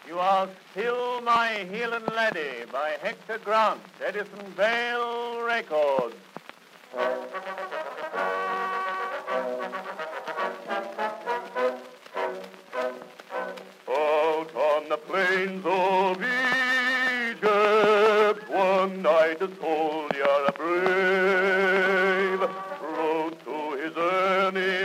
You are still my Heelan Laddie by Hector Grant, Edison Vale Records. Out on the plains of Egypt, one night a soldier brave rode to his early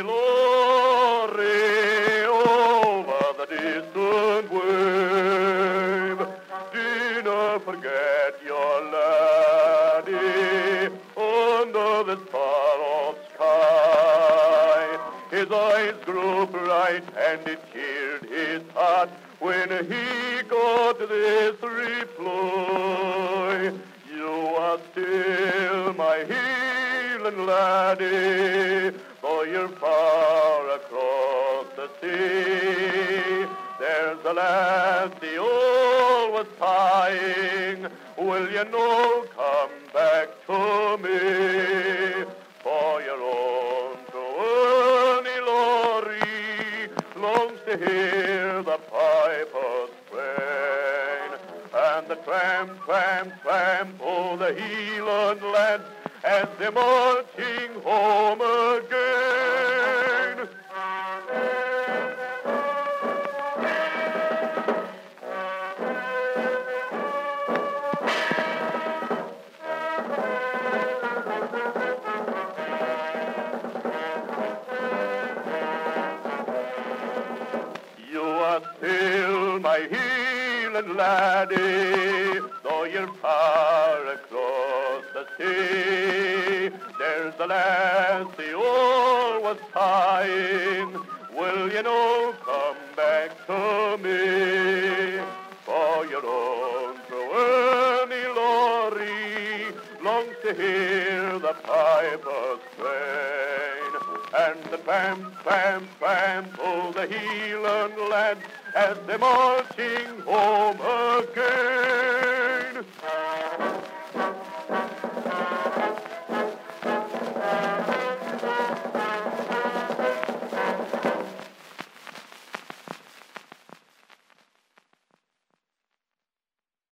glory over the distant wave. Do not forget your laddie under the far-off sky. His eyes grew bright and it cheered his heart when he got this reply. You are still my Heelan laddie, though you're far across the sea. There's a lassie always sighing, will you no come back to me? For your own true Laurie longs to hear the piper's strain. And the tramp, tramp, tramp, oh, the Heelan lads as they're marching home again. You are still my Heelan laddie, though you're far across the sea. There's a lassie always sighing, will you no come back to me? For your own true Ernie Laurie longs to hear the piper's strain. And the tramp, tramp, tramp, oh, the Heelan lads as they're marching home